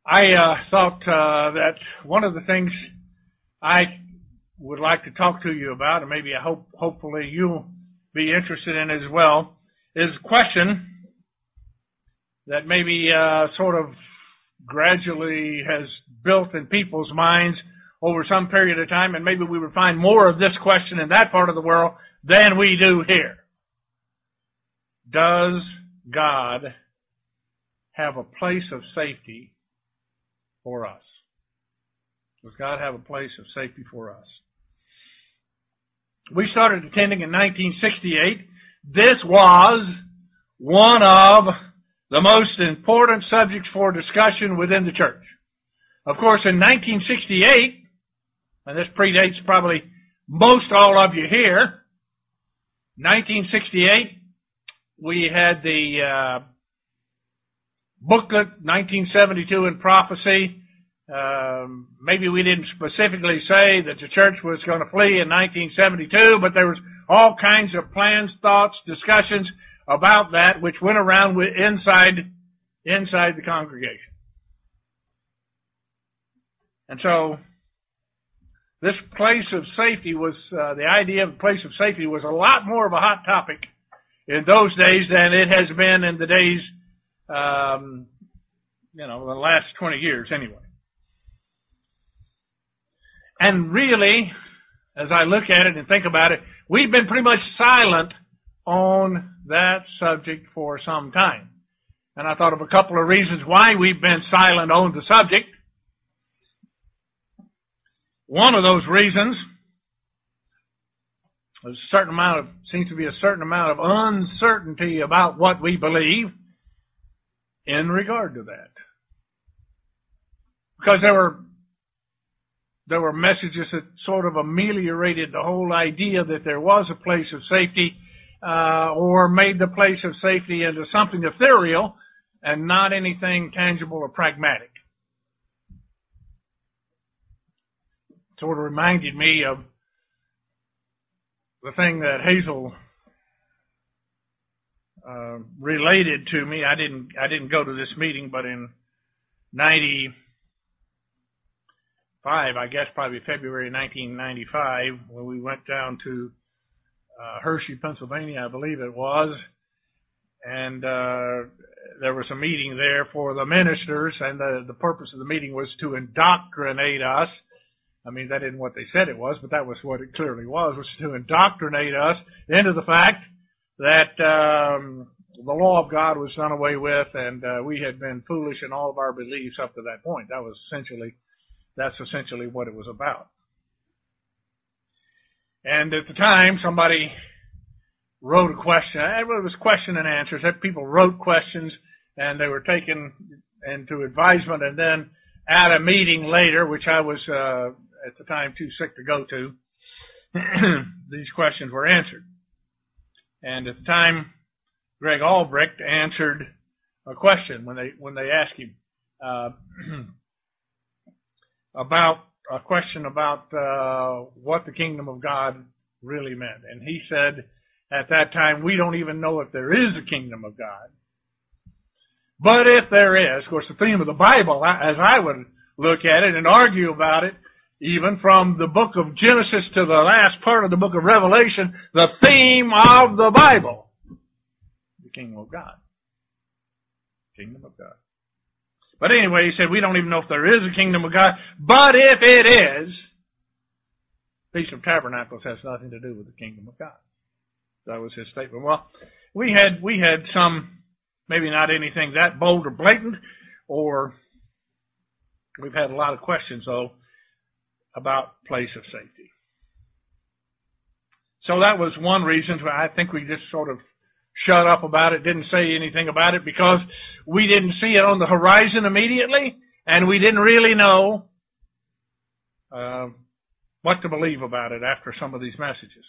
I thought that one of the things I would like to talk to you about, and maybe hopefully you'll be interested in as well, is a question that maybe sort of gradually has built in people's minds over some period of time, and maybe we would find more of this question in that part of the world than we do here. Does God have a place of safety for us? Does God have a place of safety for us? We started attending in 1968. This was one of the most important subjects for discussion within the church. Of course, in 1968, and this predates probably most all of you here, 1968, we had the booklet, 1972 in Prophecy. Maybe we didn't specifically say that the church was going to flee in 1972, but there was all kinds of plans, thoughts, discussions about that, which went around inside the congregation. And so, this place of safety was, the idea of a place of safety was a lot more of a hot topic in those days than it has been in the days, the last 20 years anyway. And really, as I look at it and think about it, we've been pretty much silent on that subject for some time. And I thought of a couple of reasons why we've been silent on the subject. One of those reasons is seems to be a certain amount of uncertainty about what we believe in regard to that. Because there were messages that sort of ameliorated the whole idea that there was a place of safety, or made the place of safety into something ethereal and not anything tangible or pragmatic. Sort of reminded me of the thing that Hazel related to me. I didn't go to this meeting, but in 95, I guess probably February 1995, when we went down to Hershey, Pennsylvania, I believe it was, and there was a meeting there for the ministers, and the purpose of the meeting was to indoctrinate us. I mean, that isn't what they said it was, but that was what it clearly was to indoctrinate us into the fact that the law of God was done away with, and we had been foolish in all of our beliefs up to that point. That's essentially what it was about. And at the time, somebody wrote a question. It was question and answers. People wrote questions, and they were taken into advisement, and then at a meeting later, which I was at the time too sick to go to, these questions were answered. And at the time, Greg Albrecht answered a question when they asked him about a question about what the kingdom of God really meant. And he said at that time, we don't even know if there is a kingdom of God. But if there is, of course, the theme of the Bible, as I would look at it and argue about it, even from the book of Genesis to the last part of the book of Revelation, the theme of the Bible, the kingdom of God. Kingdom of God. But anyway, he said, we don't even know if there is a kingdom of God, but if it is, Feast of Tabernacles has nothing to do with the kingdom of God. That was his statement. Well, we had some, maybe not anything that bold or blatant, or we've had a lot of questions, though, about place of safety. So that was one reason why I think we just sort of shut up about it, didn't say anything about it, because we didn't see it on the horizon immediately, and we didn't really know what to believe about it after some of these messages.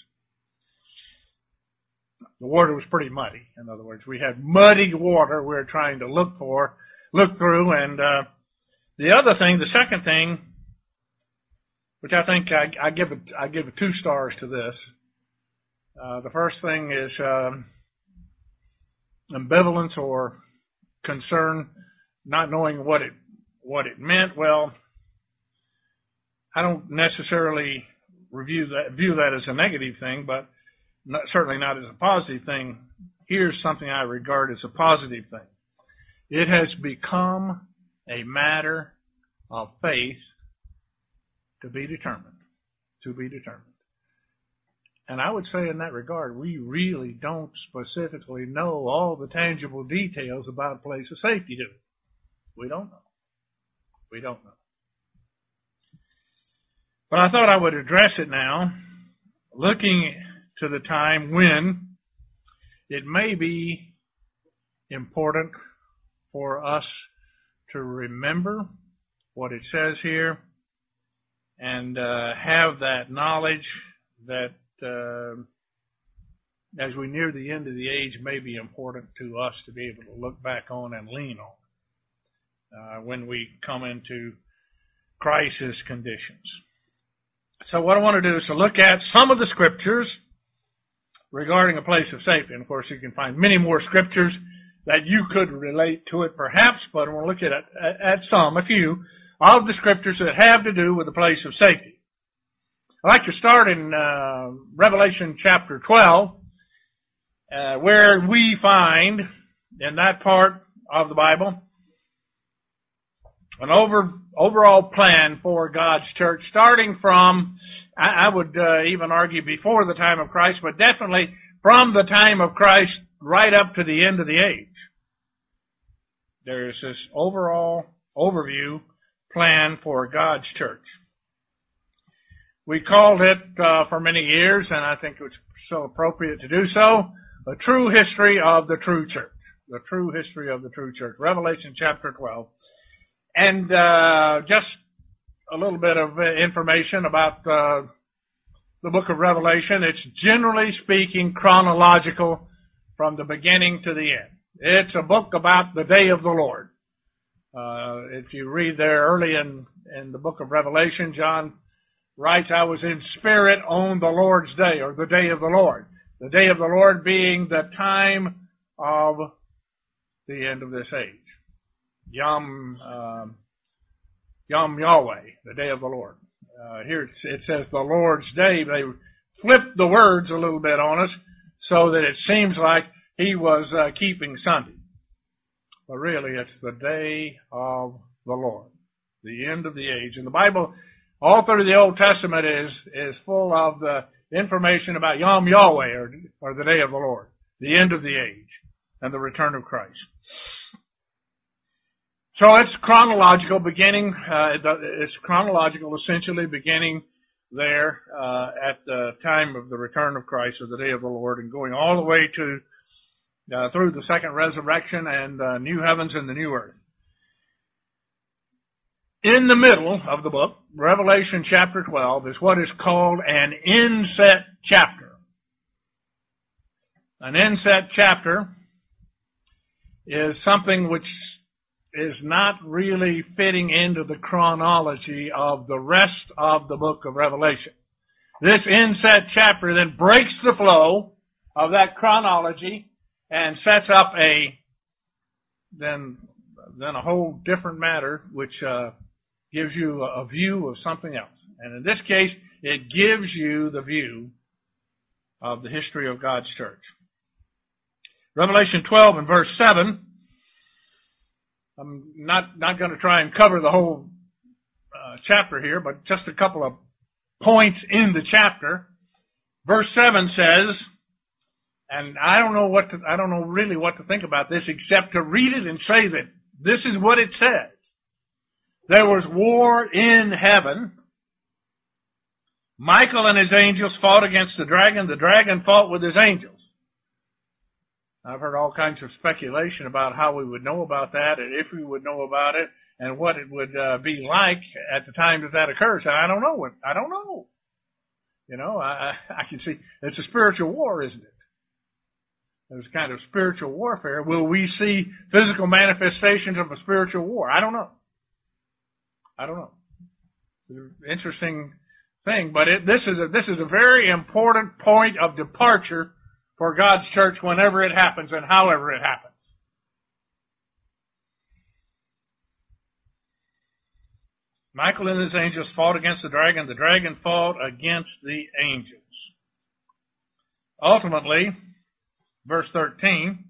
The water was pretty muddy. In other words, we had muddy water we were trying to look through, and the second thing, which I think I give 2 stars to this. The first thing is ambivalence or concern, not knowing what what it meant, well, I don't necessarily view that as a negative thing, but certainly not as a positive thing. Here's something I regard as a positive thing. It has become a matter of faith to be determined. To be determined. And I would say in that regard, we really don't specifically know all the tangible details about a place of safety, do we? We don't know. We don't know. But I thought I would address it now, looking to the time when it may be important for us to remember what it says here and have that knowledge that as we near the end of the age may be important to us to be able to look back on and lean on when we come into crisis conditions. So what I want to do is to look at some of the scriptures regarding a place of safety. And of course, you can find many more scriptures that you could relate to it perhaps, but I want to look at a few of the scriptures that have to do with the place of safety. I'd like to start in Revelation chapter 12, where we find in that part of the Bible an overall plan for God's church, starting from, I would even argue before the time of Christ, but definitely from the time of Christ right up to the end of the age. There's this overall overview plan for God's church. We called it for many years, and I think it's so appropriate to do so, a true history of the true church. The true history of the true church. Revelation chapter 12. And just a little bit of information about the book of Revelation. It's generally speaking chronological from the beginning to the end. It's a book about the day of the Lord. If you read there early in the book of Revelation, John writes, I was in spirit on the Lord's day, or the day of the Lord. The day of the Lord being the time of the end of this age. Yom Yahweh, the day of the Lord. Here it says the Lord's day. They flipped the words a little bit on us so that it seems like he was keeping Sunday. But really it's the day of the Lord, the end of the age. And the Bible, all through the Old Testament, is full of the information about Yom Yahweh, or the day of the Lord, the end of the age, and the return of Christ. So it's chronological beginning, it's chronological essentially beginning there at the time of the return of Christ, or the day of the Lord, and going all the way to through the second resurrection and the new heavens and the new earth. In the middle of the book, Revelation chapter 12 is what is called an inset chapter. An inset chapter is something which is not really fitting into the chronology of the rest of the book of Revelation. This inset chapter then breaks the flow of that chronology and sets up then a whole different matter, which gives you a view of something else. And in this case, it gives you the view of the history of God's church. Revelation 12 and verse 7. I'm not going to try and cover the whole chapter here, but just a couple of points in the chapter. Verse 7 says, and I don't know really what to think about this except to read it and say that this is what it says. There was war in heaven. Michael and his angels fought against the dragon. The dragon fought with his angels. I've heard all kinds of speculation about how we would know about that, and if we would know about it, and what it would be like at the time that occurs. And I don't know. You know, I can see it's a spiritual war, isn't it? There's a kind of spiritual warfare. Will we see physical manifestations of a spiritual war? I don't know. It's an interesting thing, but this is a very important point of departure for God's church whenever it happens and however it happens. Michael and his angels fought against the dragon. The dragon fought against the angels. Ultimately, verse 13,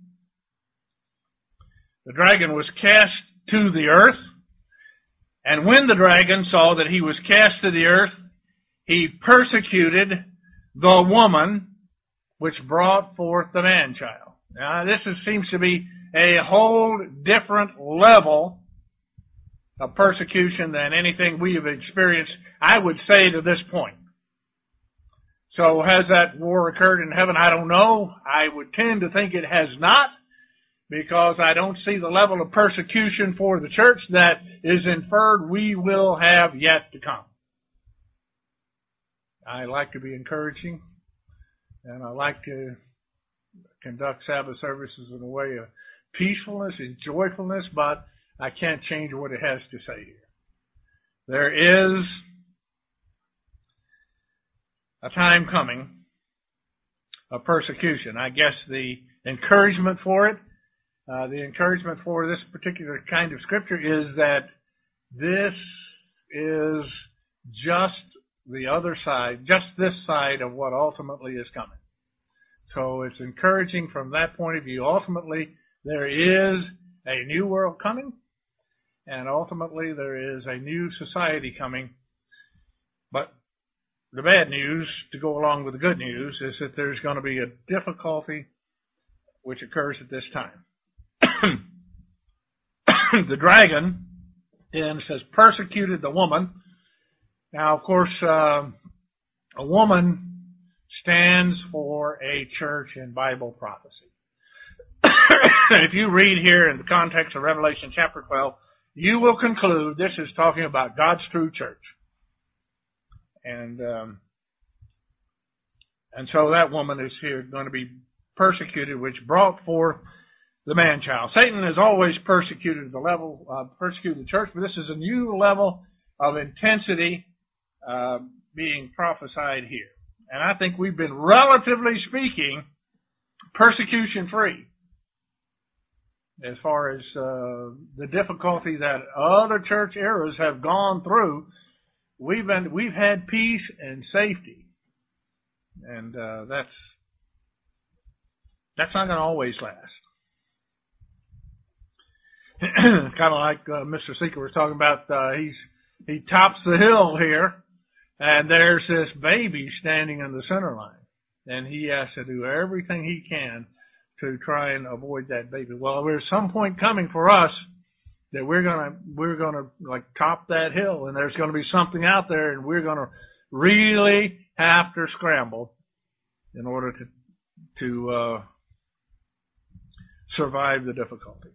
the dragon was cast to the earth. And when the dragon saw that he was cast to the earth, he persecuted the woman which brought forth the man-child. Now, this seems to be a whole different level of persecution than anything we have experienced, I would say, to this point. So has that war occurred in heaven? I don't know. I would tend to think it has not, because I don't see the level of persecution for the church that is inferred we will have yet to come. I like to be encouraging, and I like to conduct Sabbath services in a way of peacefulness and joyfulness, but I can't change what it has to say here. There is a time coming of persecution. I guess the encouragement for this particular kind of scripture is that this is just the other side, just this side of what ultimately is coming. So it's encouraging from that point of view. Ultimately, there is a new world coming, and ultimately there is a new society coming. But the bad news, to go along with the good news, is that there's going to be a difficulty which occurs at this time. The dragon, then, says, persecuted the woman. Now, of course, a woman stands for a church in Bible prophecy. If you read here in the context of Revelation chapter 12, you will conclude this is talking about God's true church. And so that woman is here going to be persecuted, which brought forth the man-child. Satan has always persecuted persecuted the church, but this is a new level of intensity being prophesied here. And I think we've been, relatively speaking, persecution-free as far as the difficulty that other church eras have gone through. We've had peace and safety, and that's not going to always last. Kind of like Mr. Seeker was talking about. He tops the hill here, and there's this baby standing in the center line, and he has to do everything he can to try and avoid that baby. Well, there's some point coming for us that we're gonna like top that hill, and there's going to be something out there, and we're going to really have to scramble in order to survive the difficulty.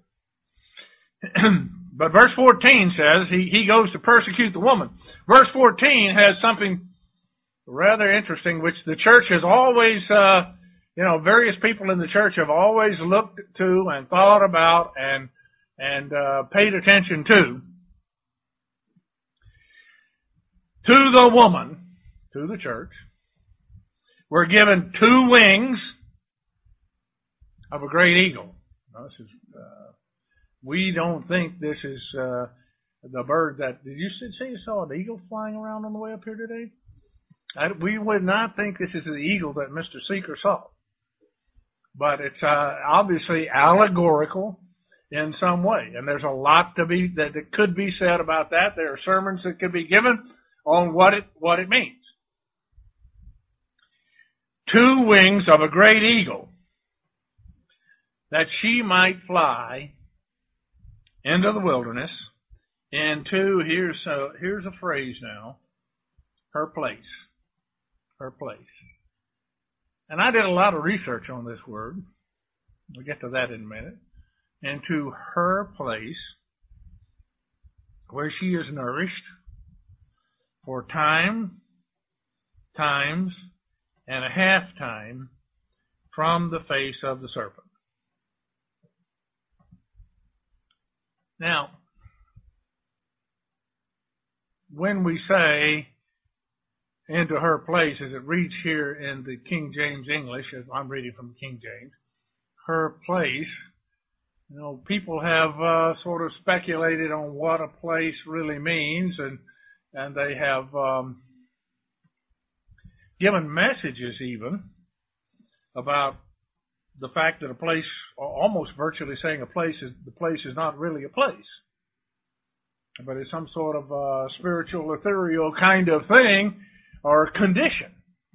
But verse 14 says he goes to persecute the woman. Verse 14 has something rather interesting, which the church has always, various people in the church have always looked to and thought about and paid attention to. To the woman, to the church, we're given two wings of a great eagle. Now, this is, we don't think this is the bird that... Did you say you saw an eagle flying around on the way up here today? We would not think this is the eagle that Mr. Seeker saw. But it's obviously allegorical in some way. And there's a lot that could be said about that. There are sermons that could be given on what it means. Two wings of a great eagle, that she might fly into the wilderness, into, here's a phrase now, her place. Her place. And I did a lot of research on this word. We'll get to that in a minute. Into her place, where she is nourished for times, and a half time from the face of the serpent. Now, when we say into her place, as it reads here in the King James English, as I'm reading from the King James, her place, people have sort of speculated on what a place really means, and and they have given messages even about the fact that a place, almost virtually saying the place is not really a place, but it's some sort of spiritual, ethereal kind of thing or condition.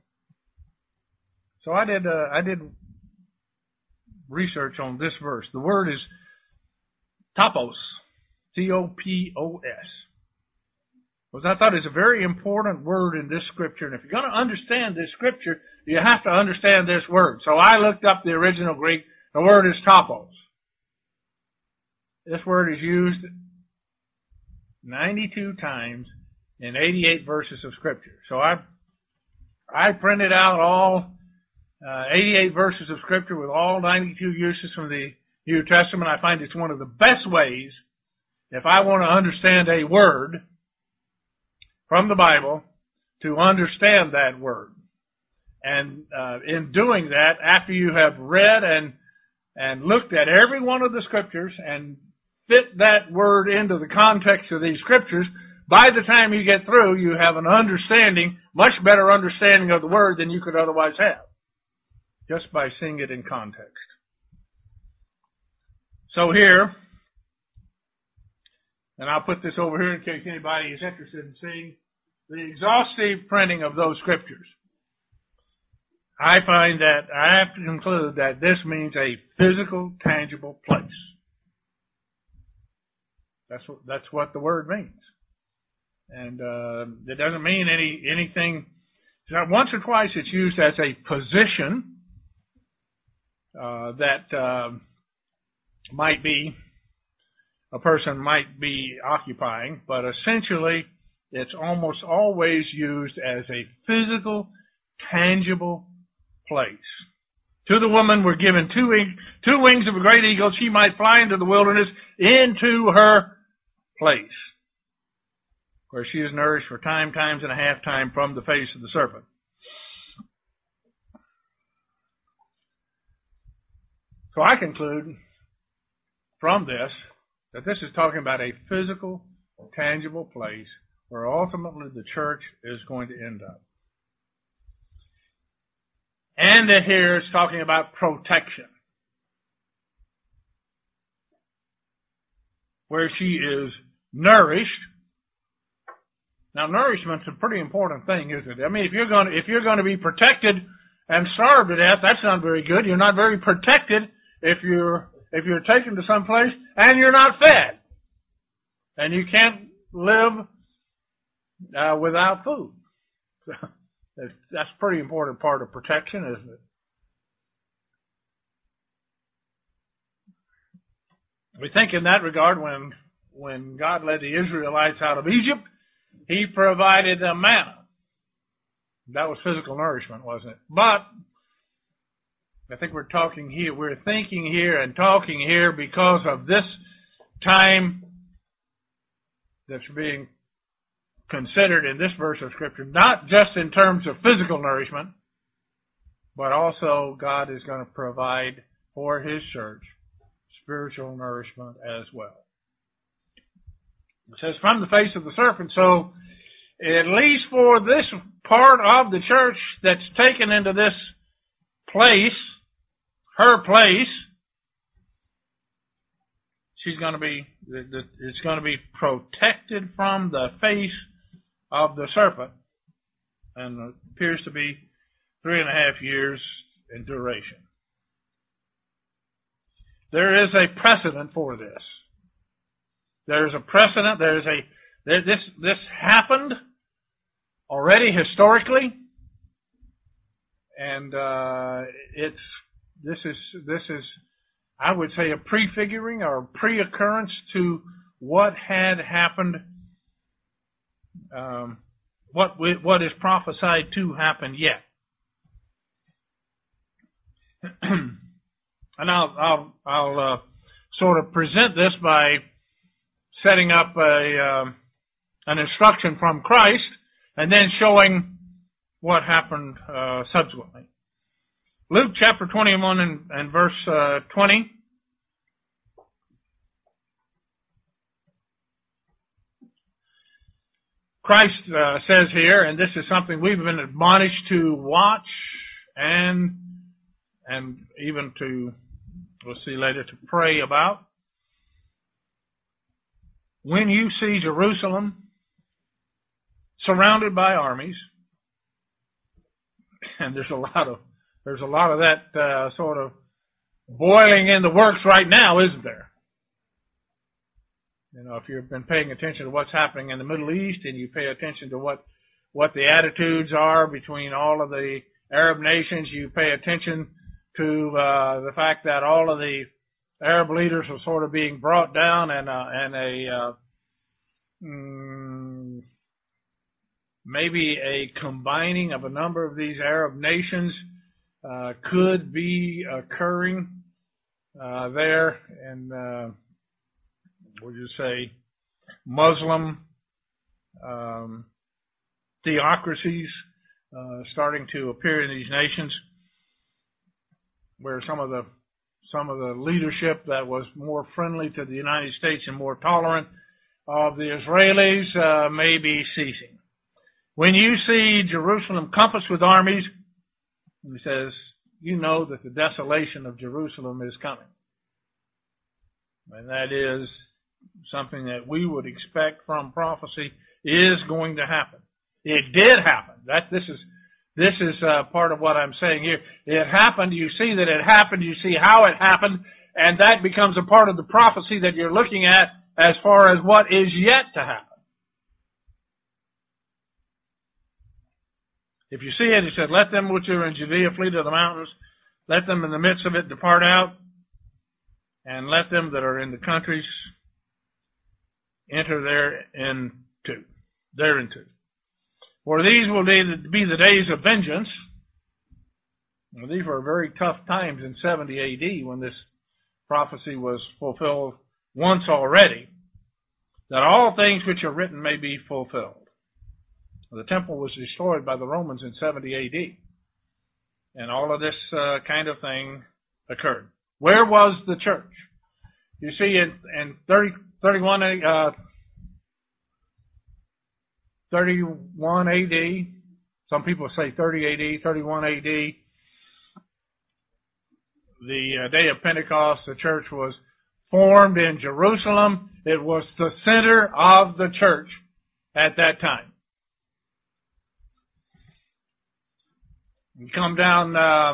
So I did research on this verse. The word is topos, T-O-P-O-S. Because I thought it's a very important word in this scripture. And if you're going to understand this scripture, you have to understand this word. So I looked up the original Greek. The word is topos. This word is used 92 times in 88 verses of scripture. So I printed out all 88 verses of scripture with all 92 uses from the New Testament. I find it's one of the best ways, if I want to understand a word from the Bible, to understand that word. And in doing that, after you have read and looked at every one of the scriptures and fit that word into the context of these scriptures, by the time you get through, you have an understanding, much better understanding of the word than you could otherwise have, just by seeing it in context. So here, and I'll put this over here in case anybody is interested in seeing the exhaustive printing of those scriptures. I find that I have to conclude that this means a physical, tangible place. That's what the word means. And it doesn't mean anything. Once or twice it's used as a position that might be, a person might be occupying, but essentially it's almost always used as a physical, tangible place. To the woman were given two wings of a great eagle. She might fly into the wilderness, into her place, where she is nourished for times and a half time from the face of the serpent. So I conclude from this that this is talking about a physical, tangible place where ultimately the church is going to end up. And here it's talking about protection, where she is nourished. Now, nourishment's a pretty important thing, isn't it? I mean, if you're going to be protected and starved to death, that's not very good. You're not very protected if you're taken to some place and you're not fed, and you can't live without food. That's a pretty important part of protection, isn't it? We think in that regard, when God led the Israelites out of Egypt, He provided them manna. That was physical nourishment, wasn't it? But I think we're thinking here and talking here because of this time that's being considered in this verse of Scripture, not just in terms of physical nourishment, but also God is going to provide for His church spiritual nourishment as well. It says, from the face of the serpent. So, at least for this part of the church that's taken into this place, her place, it's going to be protected from the face of the serpent, and it appears to be 3.5 years in duration. There is a precedent for this. There's a precedent. This happened already historically, and this is I would say a prefiguring or a pre-occurrence to what had happened. What is prophesied to happen yet. And I'll sort of present this by setting up an instruction from Christ and then showing what happened subsequently. Luke chapter 21 and verse 20. Christ says here, and this is something we've been admonished to watch and even to, we'll see later, to pray about. When you see Jerusalem surrounded by armies, and there's a lot of that sort of boiling in the works right now, isn't there? You know, if you've been paying attention to what's happening in the Middle East, and you pay attention to what the attitudes are between all of the Arab nations, you pay attention to the fact that all of the Arab leaders are sort of being brought down, maybe a combining of a number of these Arab nations could be occurring there, and would you say Muslim theocracies starting to appear in these nations, where some of the leadership that was more friendly to the United States and more tolerant of the Israelis may be ceasing. When you see Jerusalem compassed with armies, he says, you know that the desolation of Jerusalem is coming. And that is something that we would expect from prophecy is going to happen. It did happen. This is part of what I'm saying here. It happened. You see that it happened. You see how it happened. And that becomes a part of the prophecy that you're looking at as far as what is yet to happen. If you see it, he said, let them which are in Judea flee to the mountains. Let them in the midst of it depart out. And let them that are in the countries enter thereinto. For these will be the days of vengeance. Well, these were very tough times in 70 AD when this prophecy was fulfilled once already, that all things which are written may be fulfilled. The temple was destroyed by the Romans in 70 AD, and all of this kind of thing occurred. Where was the church? You see, in 31 AD, some people say 30 AD, 31 AD, the day of Pentecost, the church was formed in Jerusalem. It was the center of the church at that time. You come down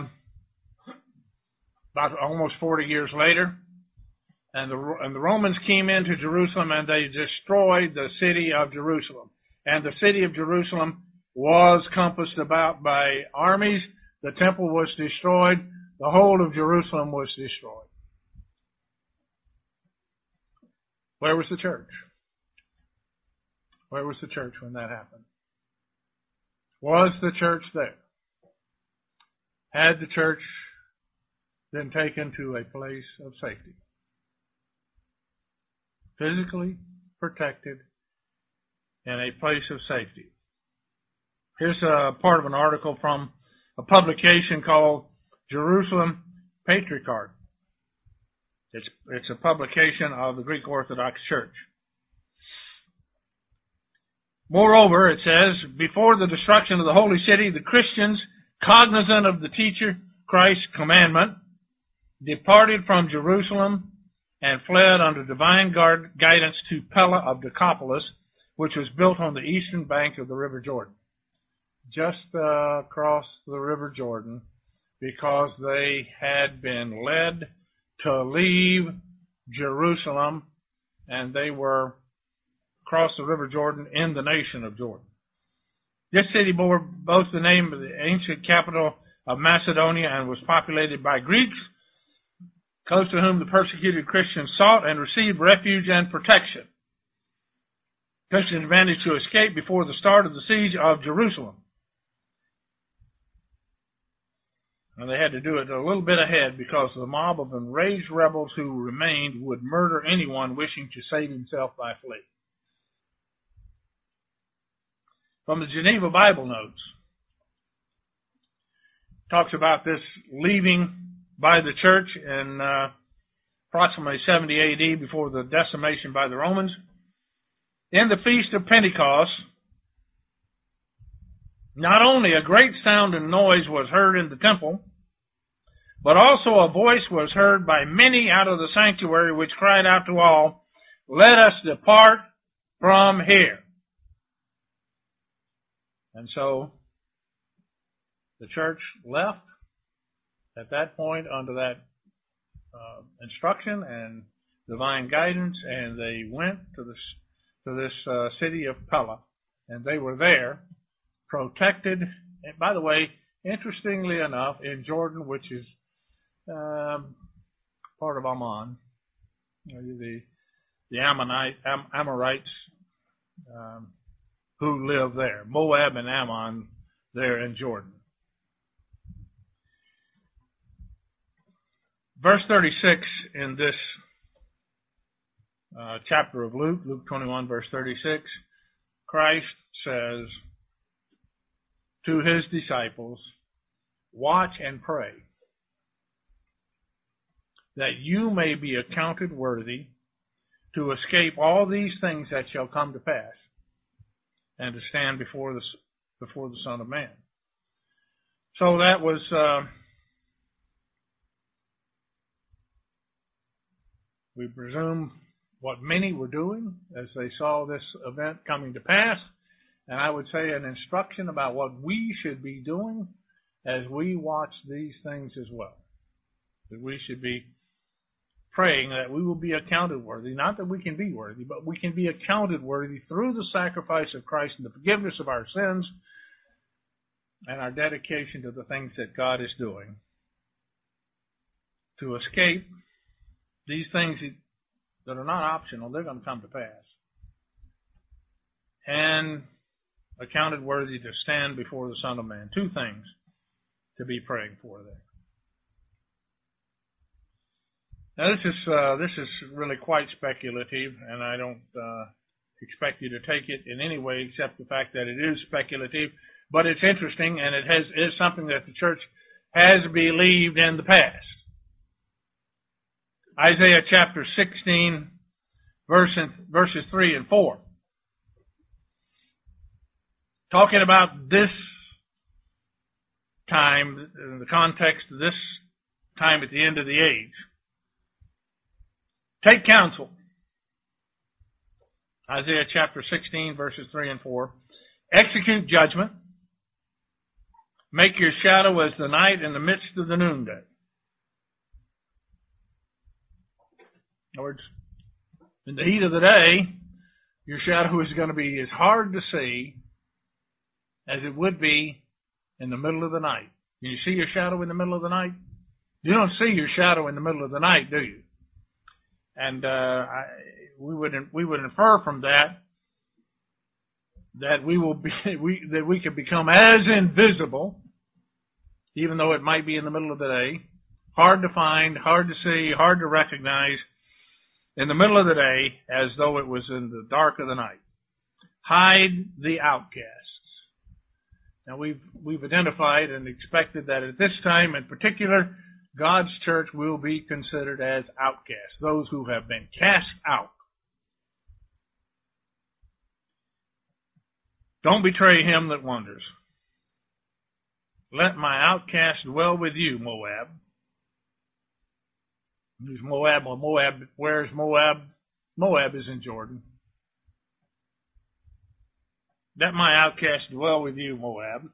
about almost 40 years later, and the Romans came into Jerusalem and they destroyed the city of Jerusalem. And the city of Jerusalem was compassed about by armies. The temple was destroyed. The whole of Jerusalem was destroyed. Where was the church? Where was the church when that happened? Was the church there? Had the church been taken to a place of safety? Physically protected in a place of safety. Here's a part of an article from a publication called Jerusalem Patriarch. It's a publication of the Greek Orthodox Church. Moreover, it says, before the destruction of the holy city, the Christians, cognizant of the teacher Christ's commandment, departed from Jerusalem and fled under divine guidance to Pella of Decapolis, which was built on the eastern bank of the River Jordan. Just across the River Jordan, because they had been led to leave Jerusalem, and they were across the River Jordan in the nation of Jordan. This city bore both the name of the ancient capital of Macedonia and was populated by Greeks, close to whom the persecuted Christians sought and received refuge and protection. Christians managed to escape before the start of the siege of Jerusalem. And they had to do it a little bit ahead because the mob of enraged rebels who remained would murder anyone wishing to save himself by flee. From the Geneva Bible Notes, talks about this leaving by the church in approximately 70 AD before the decimation by the Romans. In the Feast of Pentecost, Not only a great sound and noise was heard in the temple, but also a voice was heard by many out of the sanctuary, which cried out to all, "Let us depart from here." And so the church left at that point under that instruction and divine guidance, and they went to this city of Pella, and they were there protected. And by the way, interestingly enough, in Jordan, which is part of Ammon, the Amorites who live there, Moab and Ammon, there in Jordan. Verse 36 in this chapter of Luke, Luke 21, verse 36, Christ says to his disciples, "Watch and pray, that you may be accounted worthy to escape all these things that shall come to pass, and to stand before the Son of Man." So that was we presume what many were doing as they saw this event coming to pass, and I would say an instruction about what we should be doing as we watch these things as well. That we should be praying that we will be accounted worthy, not that we can be worthy, but we can be accounted worthy through the sacrifice of Christ and the forgiveness of our sins and our dedication to the things that God is doing to escape these things that are not optional. They're going to come to pass. And accounted worthy to stand before the Son of Man. Two things to be praying for there. Now this is really quite speculative, and I don't expect you to take it in any way except the fact that it is speculative. But it's interesting, and it is something that the church has believed in the past. Isaiah chapter 16, verses 3 and 4. Talking about this time, in the context of this time at the end of the age. Take counsel. Isaiah chapter 16, verses 3 and 4. Execute judgment. Make your shadow as the night in the midst of the noonday. In other words, in the heat of the day, your shadow is going to be as hard to see as it would be in the middle of the night. Can you see your shadow in the middle of the night? You don't see your shadow in the middle of the night, do you? And we would infer from that we could become as invisible, even though it might be in the middle of the day, hard to find, hard to see, hard to recognize, in the middle of the day, as though it was in the dark of the night. Hide the outcasts. Now we've identified and expected that at this time in particular, God's church will be considered as outcasts, those who have been cast out. Don't betray him that wanders. Let my outcast dwell with you, Moab. Who's Moab? Well, Moab, where's Moab? Moab is in Jordan. Let my outcast dwell with you, Moab.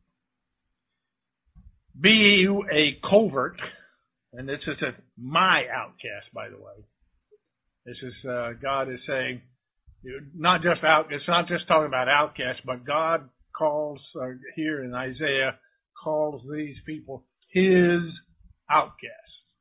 Be you a covert, and this is my outcast, by the way. This is God is saying, not just out. It's not just talking about outcasts, but God calls here in Isaiah calls these people His outcasts.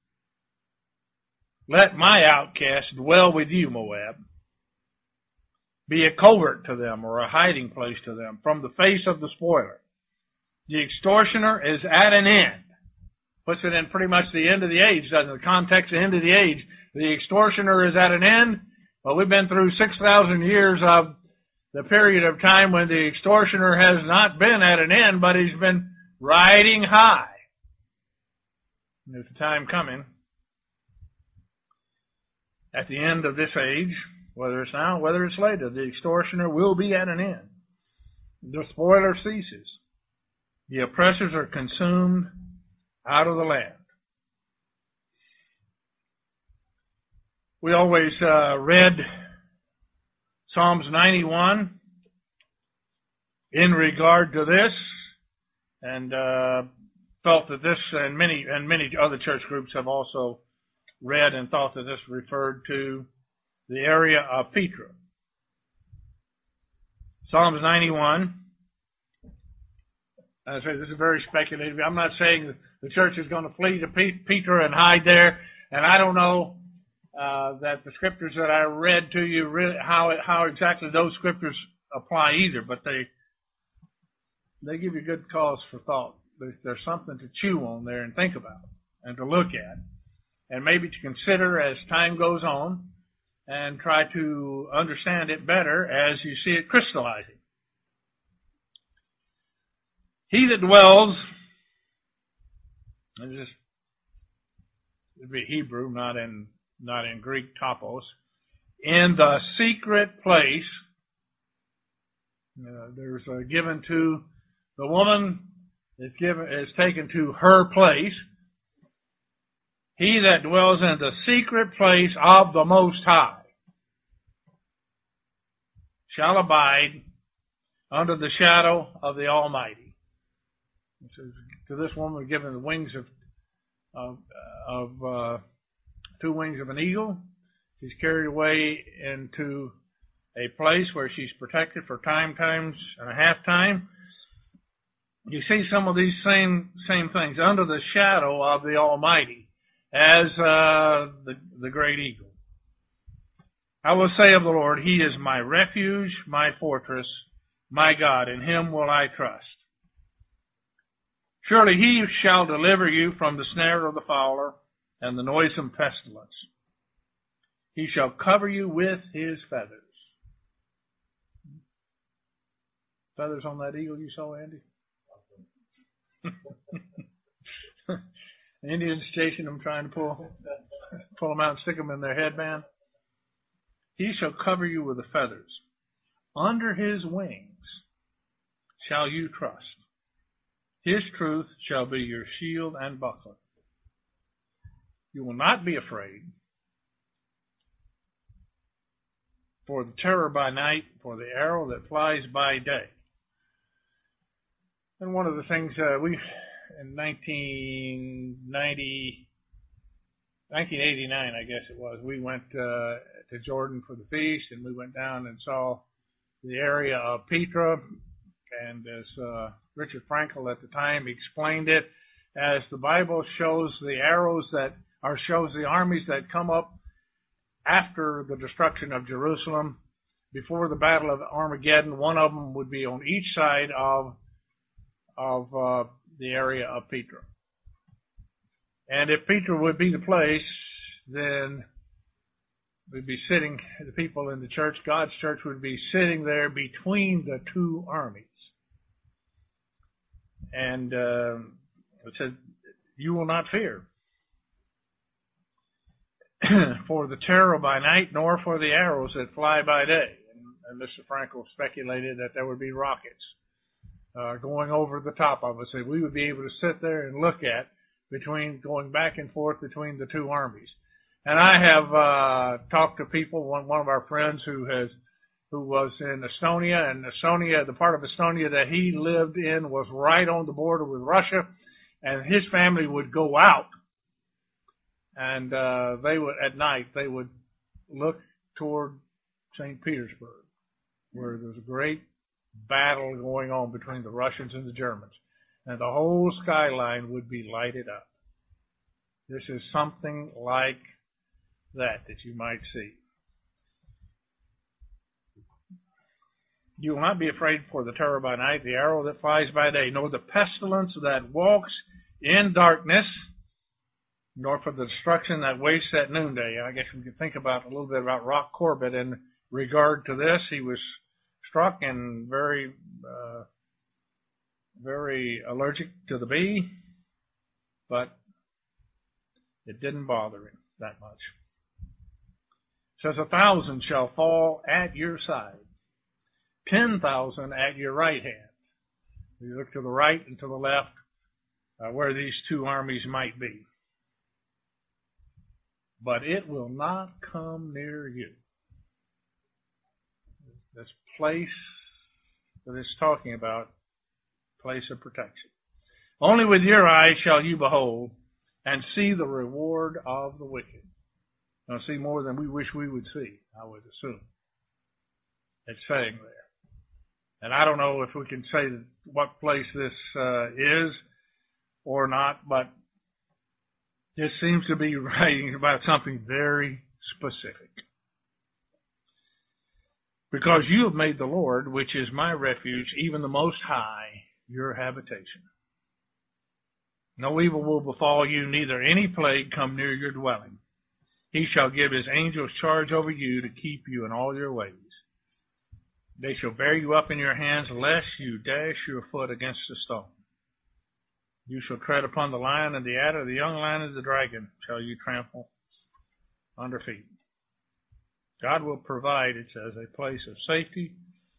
Let my outcast dwell with you, Moab. Be a covert to them, or a hiding place to them from the face of the spoiler. The extortioner is at an end. Puts it in pretty much the end of the age, doesn't it? The context, the end of the age. The extortioner is at an end. Well, we've been through 6,000 years of the period of time when the extortioner has not been at an end, but he's been riding high. And there's a time coming at the end of this age, whether it's now, whether it's later, the extortioner will be at an end. The spoiler ceases. The oppressors are consumed out of the land. We always read Psalms 91 in regard to this, and felt that this, and many other church groups have also read and thought that this referred to the area of Petra. Psalms 91. I say this is very speculative. I'm not saying that the church is going to flee to Petra and hide there, and I don't know that the scriptures that I read to you really how exactly those scriptures apply either, but they give you good cause for thought. There's something to chew on there and think about and to look at, and maybe to consider as time goes on and try to understand it better as you see it crystallizing. He that dwells, it'd be Hebrew, not in Greek topos, in the secret place. There's given to the woman is taken to her place. He that dwells in the secret place of the Most High shall abide under the shadow of the Almighty. It says, to this woman given the wings of 2 wings of an eagle. She's carried away into a place where she's protected for times and a half time. You see some of these same things under the shadow of the Almighty as the great eagle. I will say of the Lord, He is my refuge, my fortress, my God. In Him will I trust. Surely He shall deliver you from the snare of the fowler and the noisome pestilence. He shall cover you with His feathers. Feathers on that eagle you saw, Andy? The Indians chasing them, trying to pull them out and stick them in their headband. He shall cover you with the feathers. Under His wings shall you trust. His truth shall be your shield and buckler. You will not be afraid for the terror by night, for the arrow that flies by day. And one of the things in 1989, I guess it was, we went to Jordan for the feast, and we went down and saw the area of Petra. And as Richard Frankel at the time explained it, as the Bible shows the arrows shows the armies that come up after the destruction of Jerusalem, before the Battle of Armageddon, one of them would be on each side of the area of Petra. And if Petra would be the place, then we'd be sitting, the people in the church, God's church, would be sitting there between the 2 armies. And it said, you will not fear for the terror by night, nor for the arrows that fly by day. And Mr. Frankel speculated that there would be rockets going over the top of us, and we would be able to sit there and look at going back and forth between the 2 armies. And I have talked to people. One of our friends who was in Estonia, and Estonia, the part of Estonia that he lived in was right on the border with Russia, and his family would go out, and at night they would look toward St. Petersburg, where there was a great battle going on between the Russians and the Germans, and the whole skyline would be lighted up. This is something like that you might see. You will not be afraid for the terror by night, the arrow that flies by day, nor the pestilence that walks in darkness, nor for the destruction that wastes at noonday. I guess we could think about a little bit about Rock Corbett in regard to this. He was struck and very allergic to the bee, but it didn't bother him that much. It says 1,000 shall fall at your side, 10,000 at your right hand, You look to the right and to the left where these two armies might be. But it will not come near you. This place that it's talking about, place of protection. Only with your eyes shall you behold and see the reward of the wicked. Now, see more than we wish we would see, I would assume. It's saying there. And I don't know if we can say what place this is or not, but this seems to be writing about something very specific. Because you have made the Lord, which is my refuge, even the Most High, your habitation. No evil will befall you, neither any plague come near your dwelling. He shall give his angels charge over you to keep you in all your ways. They shall bear you up in your hands, lest you dash your foot against a stone. You shall tread upon the lion and the adder, the young lion and the dragon shall you trample under feet. God will provide, it says, a place of safety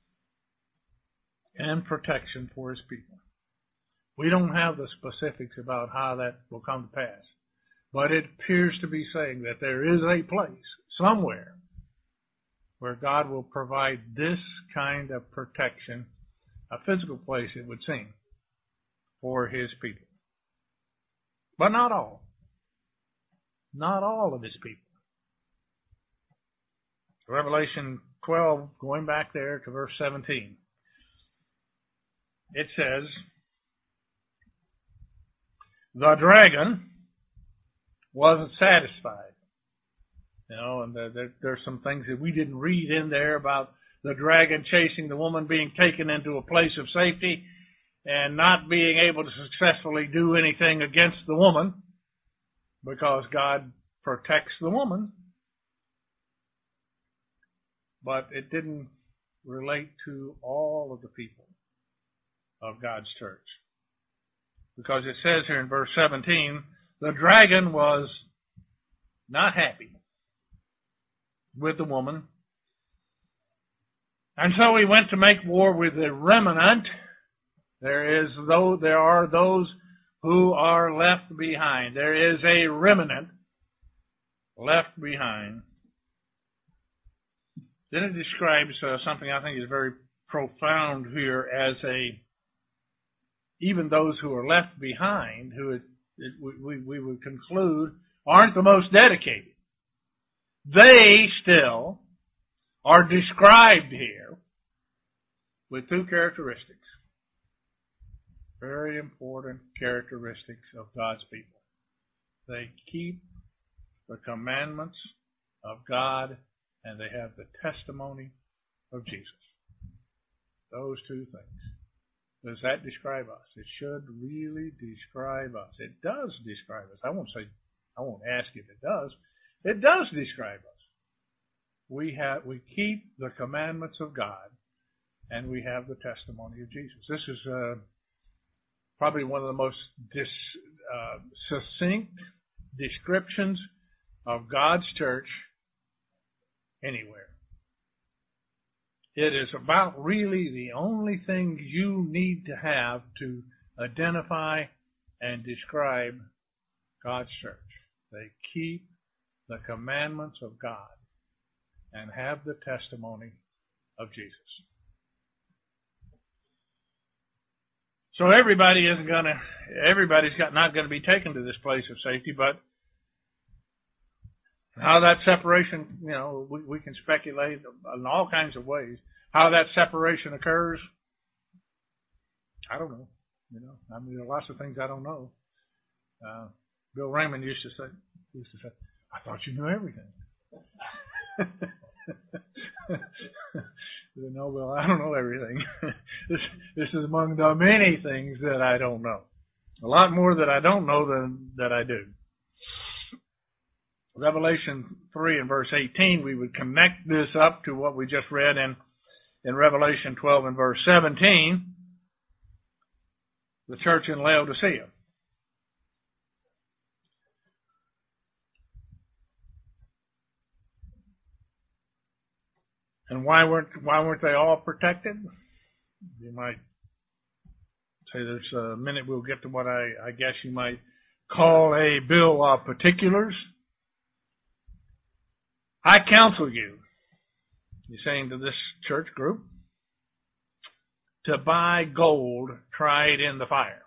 and protection for his people. We don't have the specifics about how that will come to pass, but it appears to be saying that there is a place somewhere where God will provide this kind of protection, a physical place, it would seem, for his people. But not all. Not all of his people. Revelation 12, going back there to verse 17, it says, the dragon wasn't satisfied. You know, and there's some things that we didn't read in there about the dragon chasing the woman, being taken into a place of safety and not being able to successfully do anything against the woman because God protects the woman. But it didn't relate to all of the people of God's church. Because it says here in verse 17, the dragon was not happy with the woman. And so he went to make war with the remnant. There are those who are left behind. There is a remnant left behind. Then it describes something I think is very profound here as even those who are left behind, who we would conclude aren't the most dedicated. They still are described here with two characteristics. Very important characteristics of God's people. They keep the commandments of God and they have the testimony of Jesus. Those two things. Does that describe us? It should really describe us. It does describe us. I won't ask if it does. It does describe us. We keep the commandments of God and we have the testimony of Jesus. This is probably one of the most succinct descriptions of God's church anywhere. It is about really the only thing you need to have to identify and describe God's church. They keep the commandments of God and have the testimony of Jesus. So everybody's not going to be taken to this place of safety, but how that separation, we can speculate in all kinds of ways. How that separation occurs, I don't know. There are lots of things I don't know. Bill Raymond used to say, I thought you knew everything. No, Bill, I don't know everything. This is among the many things that I don't know. A lot more that I don't know than that I do. Revelation 3 and verse 18, we would connect this up to what we just read in Revelation 12 and verse 17, the church in Laodicea. And why weren't they all protected? You might say there's a minute we'll get to what I guess you might call a bill of particulars. I counsel you, he's saying to this church group, to buy gold tried in the fire.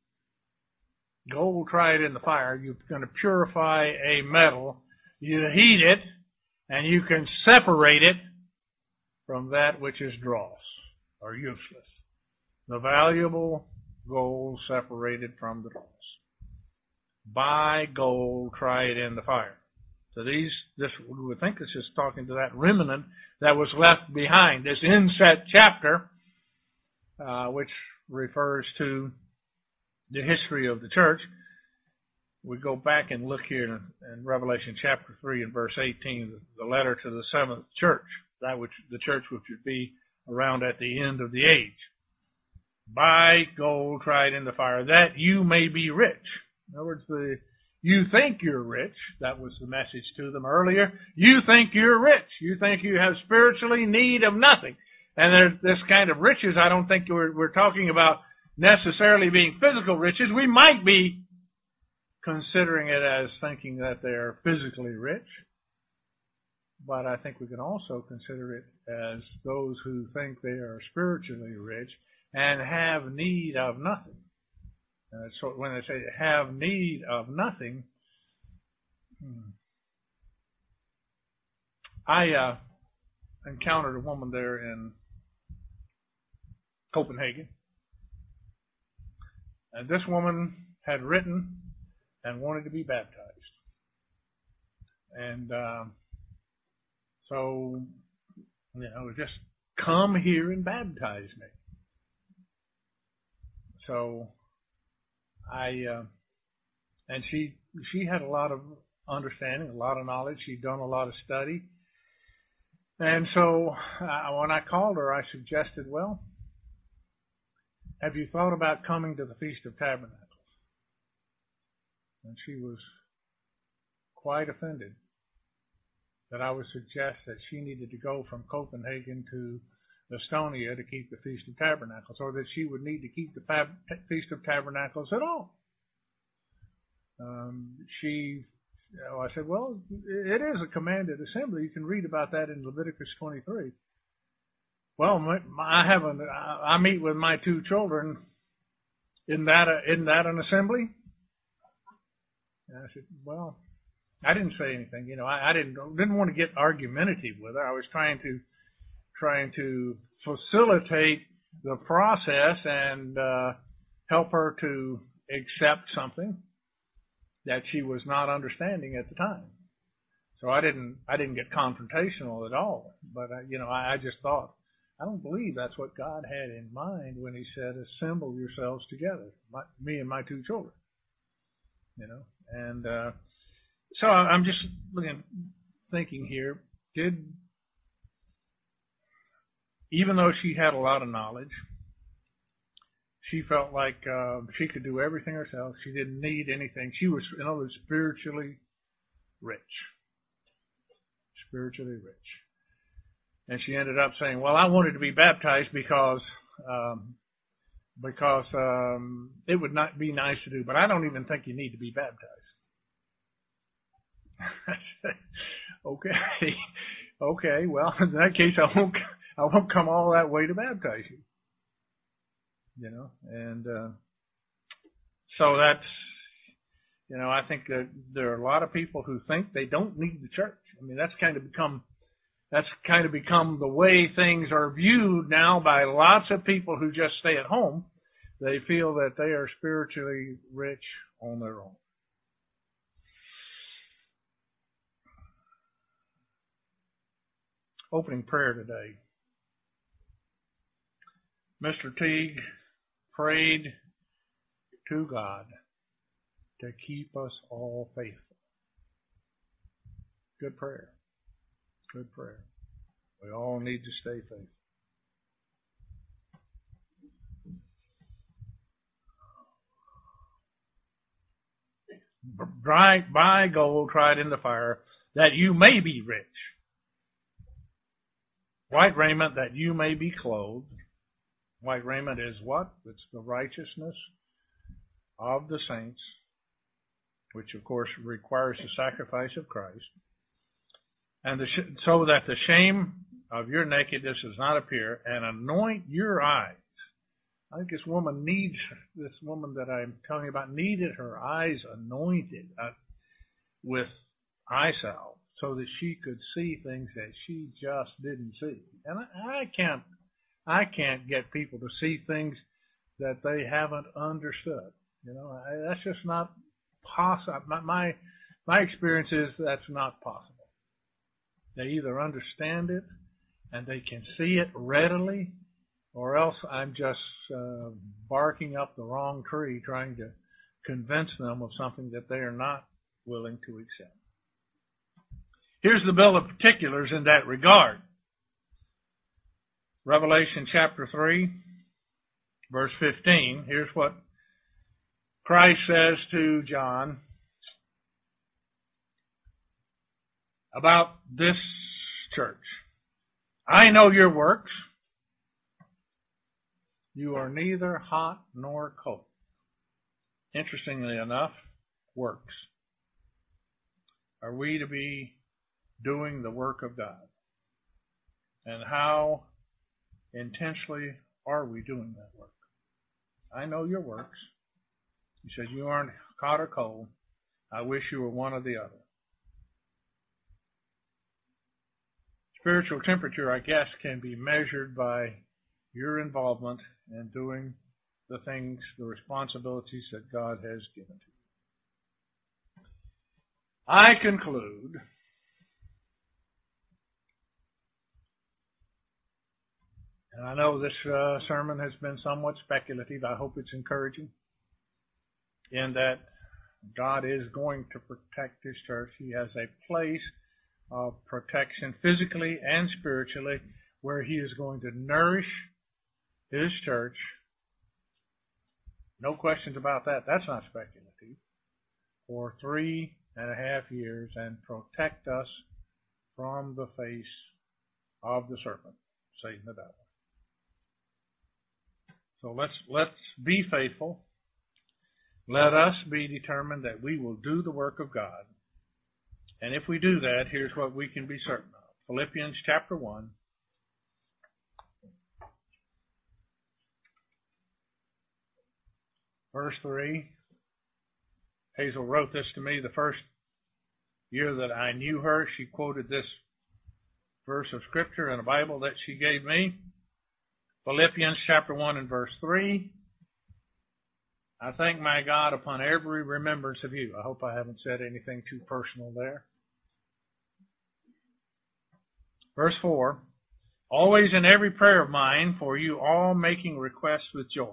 Gold tried in the fire, you're going to purify a metal, you heat it, and you can separate it from that which is dross or useless. The valuable gold separated from the dross. Buy gold tried in the fire. So we would think this is talking to that remnant that was left behind. This inset chapter, which refers to the history of the church. We go back and look here in Revelation chapter 3 and verse 18, the letter to the seventh church, that which the church which would be around at the end of the age. Buy gold tried in the fire, that you may be rich. In other words, you think you're rich. That was the message to them earlier. You think you're rich. You think you have spiritually need of nothing. And there's this kind of riches, I don't think we're talking about necessarily being physical riches. We might be considering it as thinking that they're physically rich. But I think we can also consider it as those who think they are spiritually rich and have need of nothing. So when they say have need of nothing, I encountered a woman there in Copenhagen. And this woman had written and wanted to be baptized. And so, just come here and baptize me. So and she had a lot of understanding, a lot of knowledge. She'd done a lot of study. And so when I called her, I suggested, well, have you thought about coming to the Feast of Tabernacles? And she was quite offended that I would suggest that she needed to go from Copenhagen to Estonia to keep the Feast of Tabernacles, or that she would need to keep the Feast of Tabernacles at all. I said, well, it is a commanded assembly. You can read about that in Leviticus 23. Well, I meet with my two children. Isn't that an assembly? And I said, well, I didn't say anything. I didn't want to get argumentative with her. I was trying to facilitate the process and help her to accept something that she was not understanding at the time. So I didn't get confrontational at all. But I just thought, I don't believe that's what God had in mind when He said, "Assemble yourselves together." Me and my two children. And so I'm just thinking here. Even though she had a lot of knowledge, she felt like she could do everything herself. She didn't need anything. She was, in other words, spiritually rich. Spiritually rich. And she ended up saying, well, I wanted to be baptized because it would not be nice to do, but I don't even think you need to be baptized. Okay, well, in that case, I won't come all that way to baptize you. And so that's, I think that there are a lot of people who think they don't need the church. I mean, that's kind of become the way things are viewed now by lots of people who just stay at home. They feel that they are spiritually rich on their own. Opening prayer today. Mr. Teague prayed to God to keep us all faithful. Good prayer. Good prayer. We all need to stay faithful. Buy gold tried in the fire, that you may be rich. White raiment, that you may be clothed. White raiment is what? It's the righteousness of the saints, which of course requires the sacrifice of Christ, and so that the shame of your nakedness does not appear, and anoint your eyes. I think this woman that I'm telling you about needed her eyes anointed with eye salve so that she could see things that she just didn't see. And I can't get people to see things that they haven't understood. That's just not possible. My experience is that's not possible. They either understand it and they can see it readily, or else I'm just barking up the wrong tree trying to convince them of something that they are not willing to accept. Here's the bill of particulars in that regard. Revelation chapter 3, verse 15. Here's what Christ says to John about this church. I know your works. You are neither hot nor cold. Interestingly enough, works. Are we to be doing the work of God? And how intensely are we doing that work? I know your works. He says you aren't hot or cold. I wish you were one or the other. Spiritual temperature, I guess, can be measured by your involvement in doing the things, the responsibilities that God has given to you. I conclude and I know this sermon has been somewhat speculative. I hope it's encouraging in that God is going to protect His church. He has a place of protection physically and spiritually where He is going to nourish His church. No questions about that. That's not speculative. For 3.5 years and protect us from the face of the serpent, Satan the devil. So let's be faithful. Let us be determined that we will do the work of God. And if we do that, here's what we can be certain of. Philippians chapter 1. Verse 3. Hazel wrote this to me the first year that I knew her. She quoted this verse of Scripture in a Bible that she gave me. Philippians chapter 1 and verse 3. I thank my God upon every remembrance of you. I hope I haven't said anything too personal there. Verse 4. Always in every prayer of mine for you all making requests with joy,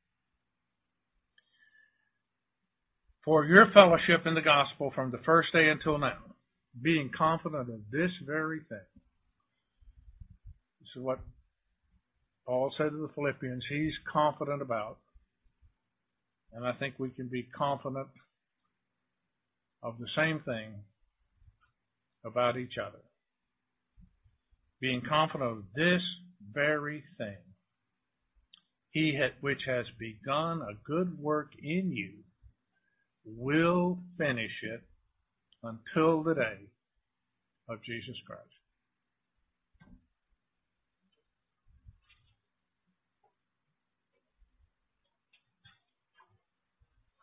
for your fellowship in the gospel from the first day until now, being confident of this very thing. This is what Paul said to the Philippians he's confident about. And I think we can be confident of the same thing about each other. Being confident of this very thing. He which has begun a good work in you will finish it until the day of Jesus Christ.